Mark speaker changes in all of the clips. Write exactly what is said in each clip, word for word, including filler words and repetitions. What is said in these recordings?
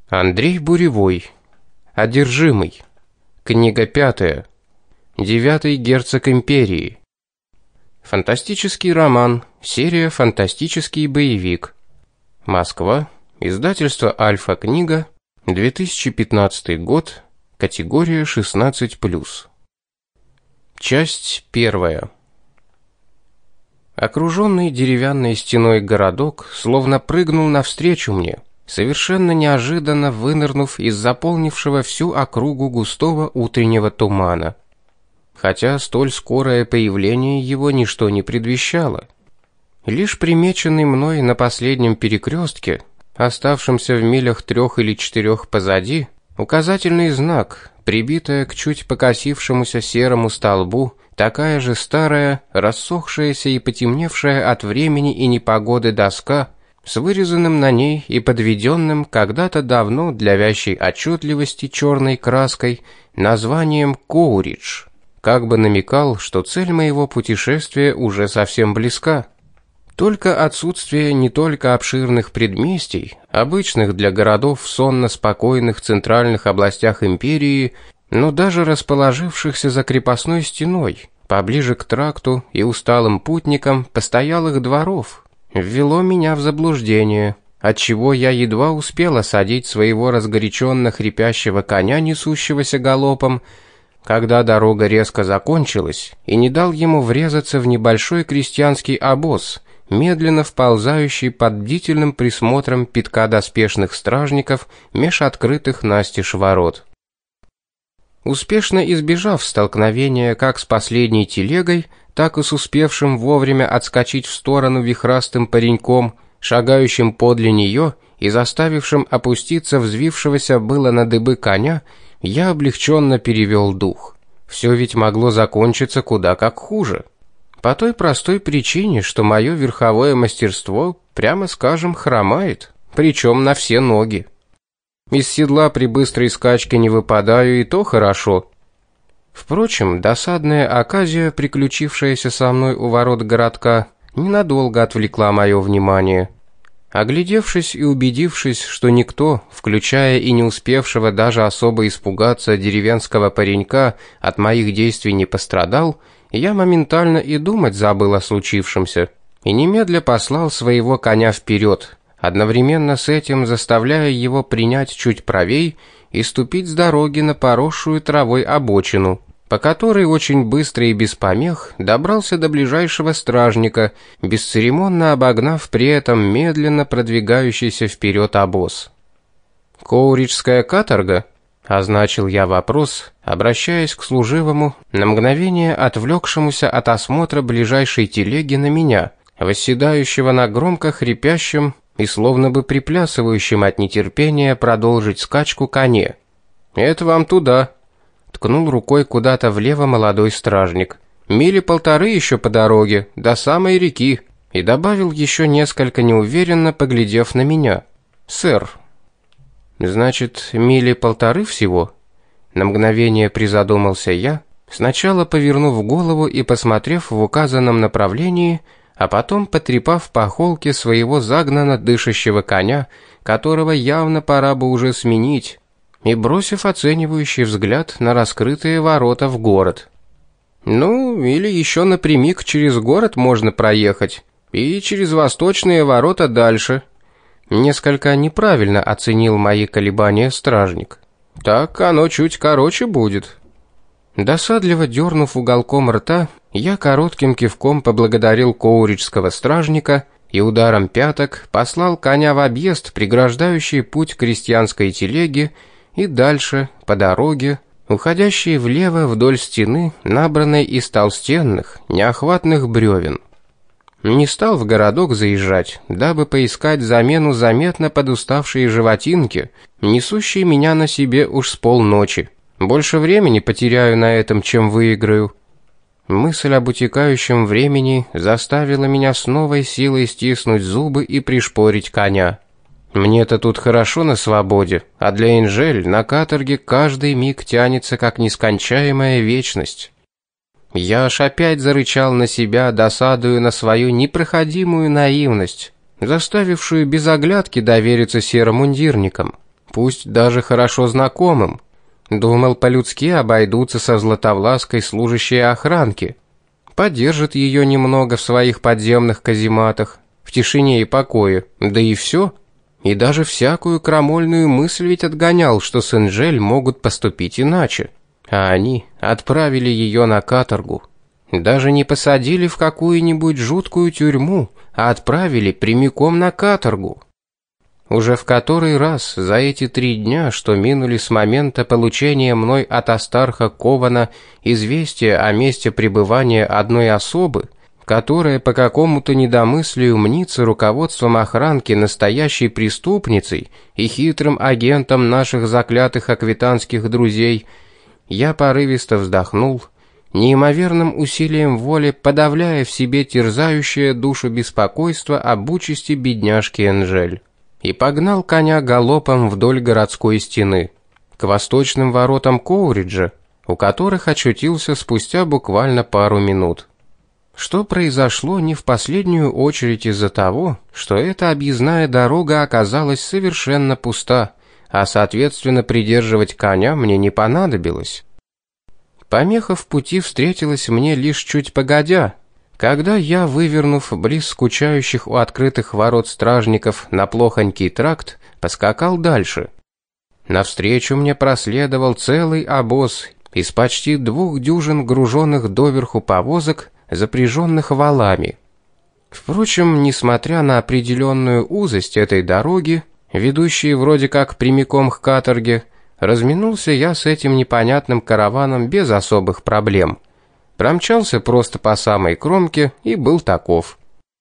Speaker 1: Андрей Буревой. Одержимый. Книга пятая. Девятый герцог империи. Фантастический роман. Серия «Фантастический боевик». Москва. Издательство «Альфа-книга». две тысячи пятнадцатый год. Категория шестнадцать плюс. Часть первая. Окруженный деревянной стеной городок словно прыгнул навстречу мне, совершенно неожиданно вынырнув из заполнившего всю округу густого утреннего тумана. Хотя столь скорое появление его ничто не предвещало. Лишь примеченный мной на последнем перекрестке, оставшемся в милях трех или четырех позади, указательный знак, прибитая к чуть покосившемуся серому столбу, такая же старая, рассохшаяся и потемневшая от времени и непогоды доска, с вырезанным на ней и подведенным когда-то давно для вящей отчетливости черной краской названием «Коуридж», как бы намекал, что цель моего путешествия уже совсем близка. Только отсутствие не только обширных предместий, обычных для городов в сонно-спокойных центральных областях империи, но даже расположившихся за крепостной стеной, поближе к тракту и усталым путникам постоялых дворов, ввело меня в заблуждение, отчего я едва успел осадить своего разгоряченно хрипящего коня, несущегося галопом, когда дорога резко закончилась, и не дал ему врезаться в небольшой крестьянский обоз, медленно вползающий под бдительным присмотром пятка доспешных стражников меж открытых настежь ворот. Успешно избежав столкновения как с последней телегой, так и с успевшим вовремя отскочить в сторону вихрастым пареньком, шагающим подле нее и заставившим опуститься взвившегося было на дыбы коня, я облегченно перевел дух. Все ведь могло закончиться куда как хуже. По той простой причине, что мое верховое мастерство, прямо скажем, хромает, причем на все ноги. Из седла при быстрой скачке не выпадаю, и то хорошо. Впрочем, досадная оказия, приключившаяся со мной у ворот городка, ненадолго отвлекла мое внимание. Оглядевшись и убедившись, что никто, включая и не успевшего даже особо испугаться деревенского паренька, от моих действий не пострадал, я моментально и думать забыл о случившемся, и немедля послал своего коня вперед, одновременно с этим заставляя его принять чуть правей и ступить с дороги на поросшую травой обочину, по которой очень быстро и без помех добрался до ближайшего стражника, бесцеремонно обогнав при этом медленно продвигающийся вперед обоз. «Коуриджская каторга?» — означил я вопрос, обращаясь к служивому, на мгновение отвлекшемуся от осмотра ближайшей телеги на меня, восседающего на громко хрипящем и словно бы приплясывающем от нетерпения продолжить скачку коне. «Это вам туда», — ткнул рукой куда-то влево молодой стражник. «Мили полторы еще по дороге, до самой реки», и добавил еще несколько неуверенно, поглядев на меня. «Сэр». «Значит, мили полторы всего?» На мгновение призадумался я, сначала повернув голову и посмотрев в указанном направлении, а потом потрепав по холке своего загнанно дышащего коня, которого явно пора бы уже сменить, и бросив оценивающий взгляд на раскрытые ворота в город. «Ну, или еще напрямик через город можно проехать, и через восточные ворота дальше». Несколько неправильно оценил мои колебания стражник. «Так оно чуть короче будет». Досадливо дернув уголком рта, я коротким кивком поблагодарил коуриджского стражника и ударом пяток послал коня в объезд, преграждающий путь крестьянской телеги, и дальше, по дороге, уходящей влево вдоль стены, набранной из толстенных, неохватных бревен. Не стал в городок заезжать, дабы поискать замену заметно подуставшей животинки, несущей меня на себе уж с полночи. Больше времени потеряю на этом, чем выиграю. Мысль об утекающем времени заставила меня с новой силой стиснуть зубы и пришпорить коня. Мне-то тут хорошо на свободе, а для Энжель на каторге каждый миг тянется как нескончаемая вечность. Я аж опять зарычал на себя, досадуя на свою непроходимую наивность, заставившую без оглядки довериться серомундирникам. пусть даже хорошо знакомым. Думал, по-людски обойдутся со Златовлаской служащие охранки. Подержат ее немного в своих подземных казематах, в тишине и покое, да и все. И даже всякую крамольную мысль ведь отгонял, что с Энжель могут поступить иначе. А они отправили ее на каторгу. Даже не посадили в какую-нибудь жуткую тюрьму, а отправили прямиком на каторгу. Уже в который раз за эти три дня, что минули с момента получения мной от Астарха Кована известия о месте пребывания одной особы, которая по какому-то недомыслию мнится руководством охранки настоящей преступницей и хитрым агентом наших заклятых аквитанских друзей, я порывисто вздохнул, неимоверным усилием воли подавляя в себе терзающее душу беспокойство об участи бедняжки Энжель, и погнал коня галопом вдоль городской стены, к восточным воротам Коуриджа, у которых очутился спустя буквально пару минут. Что произошло не в последнюю очередь из-за того, что эта объездная дорога оказалась совершенно пуста, а соответственно придерживать коня мне не понадобилось. Помеха в пути встретилась мне лишь чуть погодя, когда я, вывернув близ скучающих у открытых ворот стражников на плохонький тракт, поскакал дальше. Навстречу мне проследовал целый обоз из почти двух дюжин груженных доверху повозок, запряженных валами. Впрочем, несмотря на определенную узость этой дороги, ведущей вроде как прямиком к каторге, разминулся я с этим непонятным караваном без особых проблем. Промчался просто по самой кромке и был таков.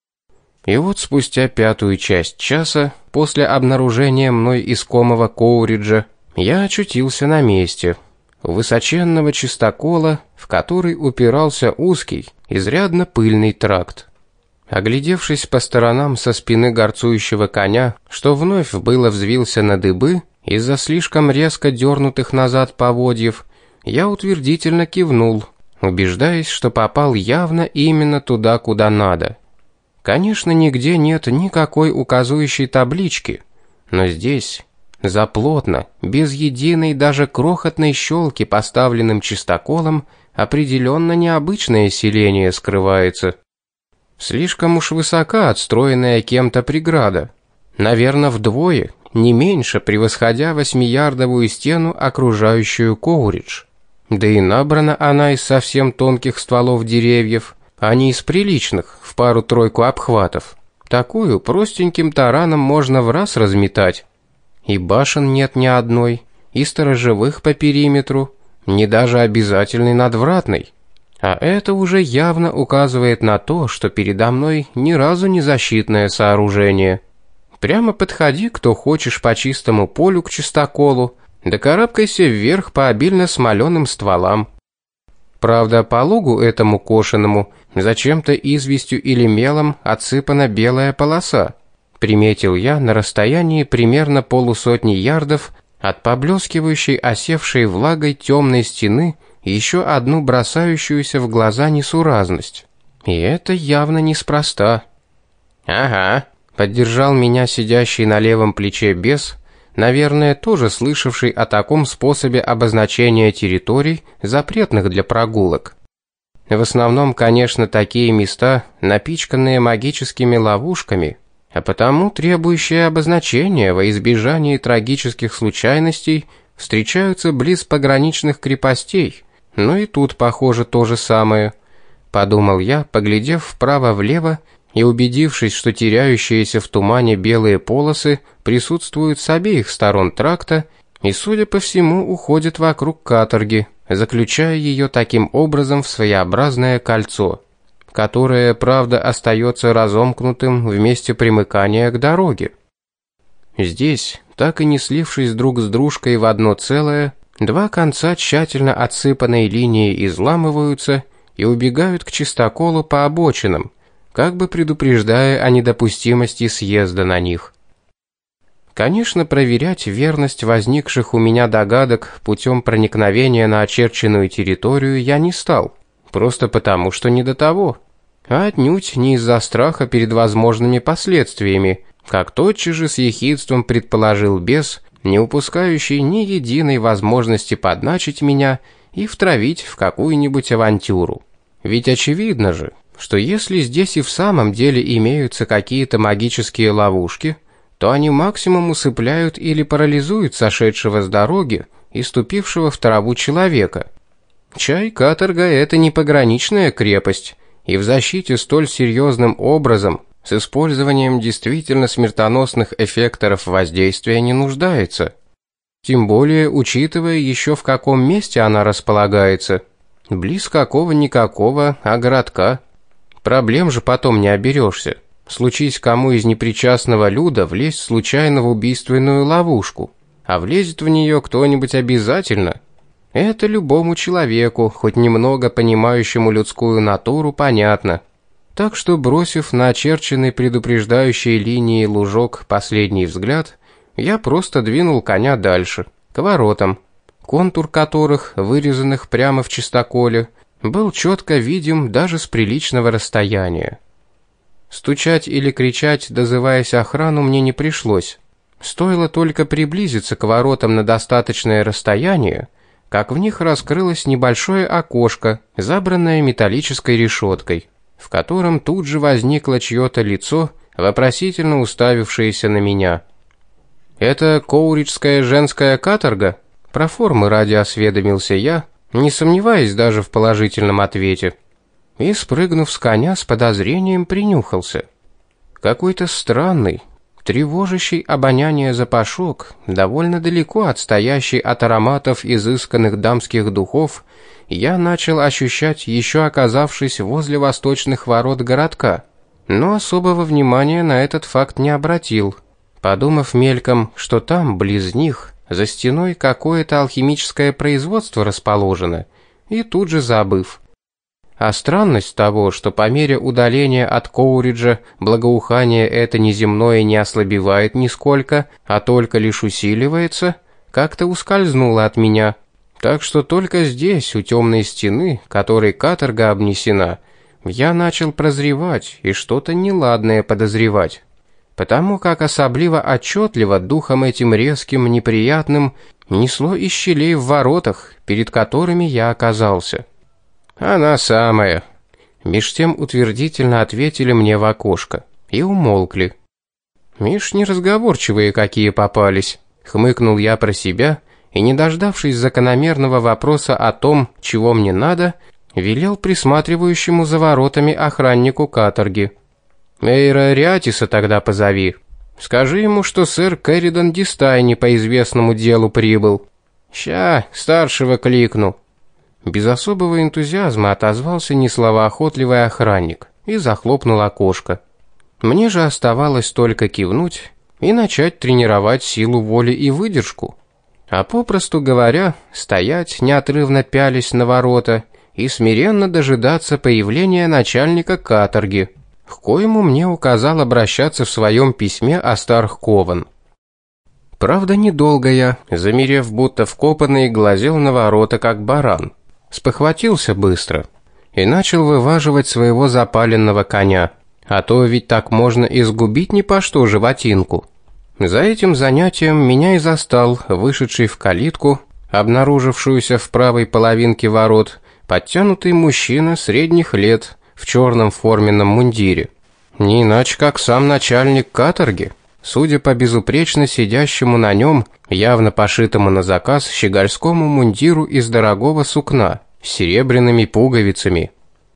Speaker 1: И вот спустя пятую часть часа, после обнаружения мной искомого Коуриджа, я очутился на месте, у высоченного чистокола, в который упирался узкий, изрядно пыльный тракт. Оглядевшись по сторонам со спины горцующего коня, что вновь было взвился на дыбы из-за слишком резко дернутых назад поводьев, я утвердительно кивнул, убеждаясь, что попал явно именно туда, куда надо. Конечно, нигде нет никакой указывающей таблички, но здесь, заплотно, без единой даже крохотной щелки поставленным чистоколом, определенно необычное селение скрывается. Слишком уж высока отстроенная кем-то преграда, наверное, вдвое, не меньше, превосходя восьмиярдовую стену, окружающую Коуридж. Да и набрана она из совсем тонких стволов деревьев, а не из приличных, в пару-тройку обхватов. Такую простеньким тараном можно в раз разметать. И башен нет ни одной, и сторожевых по периметру, ни даже обязательной надвратной. А это уже явно указывает на то, что передо мной ни разу не защитное сооружение. Прямо подходи, кто хочешь, по чистому полю к чистоколу, да карабкайся вверх по обильно смоленым стволам. Правда, по лугу этому кошеному зачем-то известью или мелом отсыпана белая полоса. Приметил я на расстоянии примерно полусотни ярдов от поблескивающей осевшей влагой темной стены еще одну бросающуюся в глаза несуразность. И это явно неспроста. «Ага», — поддержал меня сидящий на левом плече бес, наверное, тоже слышавший о таком способе обозначения территорий, запретных для прогулок. В основном, конечно, такие места, напичканные магическими ловушками, а потому требующие обозначения во избежание трагических случайностей, встречаются близ пограничных крепостей. Ну и тут, похоже, то же самое, подумал я, поглядев вправо-влево и убедившись, что теряющиеся в тумане белые полосы присутствуют с обеих сторон тракта и, судя по всему, уходят вокруг каторги, заключая ее таким образом в своеобразное кольцо, которое, правда, остается разомкнутым в месте примыкания к дороге. Здесь, так и не слившись друг с дружкой в одно целое, два конца тщательно отсыпанной линии изламываются и убегают к чистоколу по обочинам, как бы предупреждая о недопустимости съезда на них. Конечно, проверять верность возникших у меня догадок путем проникновения на очерченную территорию я не стал, просто потому, что не до того, а отнюдь не из-за страха перед возможными последствиями, как тотчас же с ехидством предположил бес, не упускающий ни единой возможности подначить меня и втравить в какую-нибудь авантюру. Ведь очевидно же, что если здесь и в самом деле имеются какие-то магические ловушки, то они максимум усыпляют или парализуют сошедшего с дороги и ступившего в траву человека. Чай каторга — это не пограничная крепость, и в защите столь серьезным образом, с использованием действительно смертоносных эффекторов воздействия, не нуждается. Тем более, учитывая еще в каком месте она располагается. Близ какого-никакого, а городка. Проблем же потом не оберешься. Случись кому из непричастного люда влезть случайно в убийственную ловушку, а влезет в нее кто-нибудь обязательно. Это любому человеку, хоть немного понимающему людскую натуру, понятно. Так что, бросив на очерченный предупреждающей линией лужок последний взгляд, я просто двинул коня дальше, к воротам, контур которых, вырезанных прямо в чистоколе, был четко видим даже с приличного расстояния. Стучать или кричать, дозываясь охрану, мне не пришлось. Стоило только приблизиться к воротам на достаточное расстояние, как в них раскрылось небольшое окошко, забранное металлической решеткой, в котором тут же возникло чье-то лицо, вопросительно уставившееся на меня. «Это коуриджская женская каторга?» Про формы ради осведомился я, не сомневаясь даже в положительном ответе. И, спрыгнув с коня, с подозрением принюхался. Какой-то странный, тревожащий обоняние запашок, довольно далеко отстоящий от ароматов изысканных дамских духов, я начал ощущать, еще оказавшись возле восточных ворот городка, но особого внимания на этот факт не обратил, подумав мельком, что там, близ них, за стеной какое-то алхимическое производство расположено, и тут же забыв. А странность того, что по мере удаления от Коуриджа благоухание это неземное не ослабевает нисколько, а только лишь усиливается, как-то ускользнуло от меня. Так что только здесь, у темной стены, которой каторга обнесена, я начал прозревать и что-то неладное подозревать. Потому как особливо отчетливо духом этим резким, неприятным несло из щелей в воротах, перед которыми я оказался. «Она самая», — меж тем утвердительно ответили мне в окошко и умолкли. «Миш, неразговорчивые какие попались», — хмыкнул я про себя и, не дождавшись закономерного вопроса о том, чего мне надо, велел присматривающему за воротами охраннику каторги: «Эйра Риатиса тогда позови. Скажи ему, что сэр Кэрридан Дистайни по известному делу прибыл. Ща, старшего кликну». Без особого энтузиазма отозвался несловоохотливый охранник и захлопнул окошко. Мне же оставалось только кивнуть и начать тренировать силу воли и выдержку. А попросту говоря, стоять, неотрывно пялясь на ворота, и смиренно дожидаться появления начальника каторги, к коему мне указал обращаться в своем письме Астарх Кован. Правда, недолго я, замерев будто вкопанный, глазел на ворота как баран. Спохватился быстро и начал вываживать своего запаленного коня, а то ведь так можно изгубить ни по что животинку. За этим занятием меня и застал вышедший в калитку, обнаружившуюся в правой половинке ворот, подтянутый мужчина средних лет в черном форменном мундире. Не иначе, как сам начальник каторги, судя по безупречно сидящему на нем, явно пошитому на заказ щегольскому мундиру из дорогого сукна с серебряными пуговицами.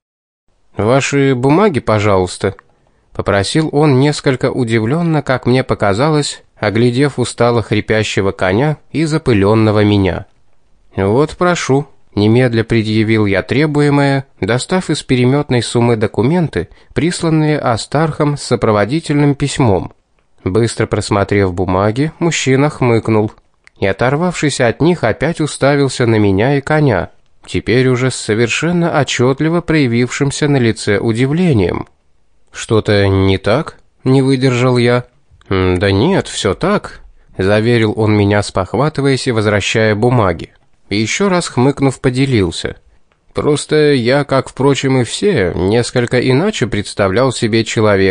Speaker 1: «Ваши бумаги, пожалуйста», — попросил он несколько удивленно, как мне показалось, оглядев устало хрипящего коня и запыленного меня. «Вот прошу», — немедля предъявил я требуемое, достав из переметной суммы документы, присланные Астархом с сопроводительным письмом. Быстро просмотрев бумаги, мужчина хмыкнул и, оторвавшись от них, опять уставился на меня и коня, теперь уже с совершенно отчетливо проявившимся на лице удивлением. «Что-то не так?» — не выдержал я. «Да нет, все так», — заверил он меня, спохватываясь и возвращая бумаги. И еще раз хмыкнув, поделился. «Просто я, как, впрочем, и все, несколько иначе представлял себе человека,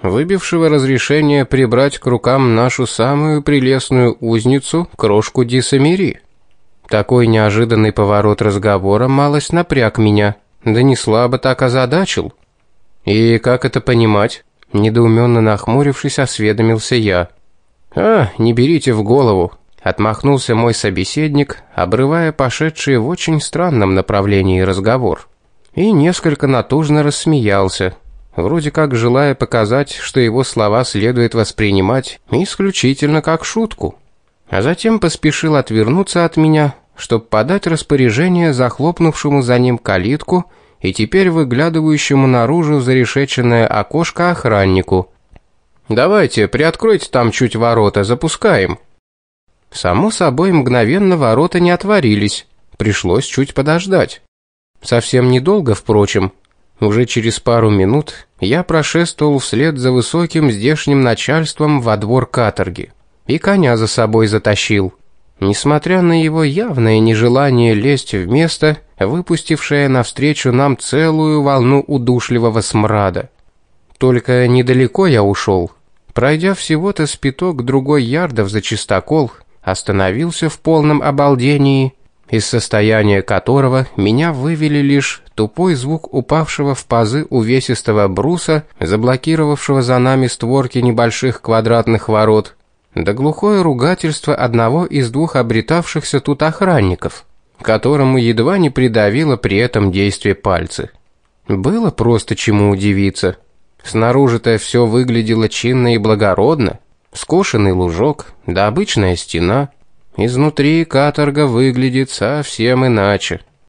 Speaker 1: выбившего разрешение прибрать к рукам нашу самую прелестную узницу, крошку Дисамери. Такой неожиданный поворот разговора малость напряг меня, да не слабо так озадачил. «И как это понимать?» — недоуменно нахмурившись, осведомился я. «А, не берите в голову», — отмахнулся мой собеседник, обрывая пошедший в очень странном направлении разговор. И несколько натужно рассмеялся, вроде как желая показать, что его слова следует воспринимать исключительно как шутку. А затем поспешил отвернуться от меня, чтобы подать распоряжение захлопнувшему за ним калитку и теперь выглядывающему наружу зарешеченное окошко охраннику. «Давайте, приоткройте там чуть ворота, запускаем». Само собой, мгновенно ворота не отворились, пришлось чуть подождать. Совсем недолго, впрочем. Уже через пару минут я прошествовал вслед за высоким здешним начальством во двор каторги и коня за собой затащил. Несмотря на его явное нежелание лезть в место, выпустившее навстречу нам целую волну удушливого смрада. Только недалеко я ушел. Пройдя всего-то с пяток другой ярдов за чистокол, остановился в полном обалдении, из состояния которого меня вывели лишь тупой звук упавшего в пазы увесистого бруса, заблокировавшего за нами створки небольших квадратных ворот, да глухое ругательство одного из двух обретавшихся тут охранников, которому едва не придавило при этом действие пальцы. Было просто чему удивиться. Снаружи-то все выглядело чинно и благородно. Скошенный лужок, да обычная стена. Изнутри каторга выглядит совсем иначе.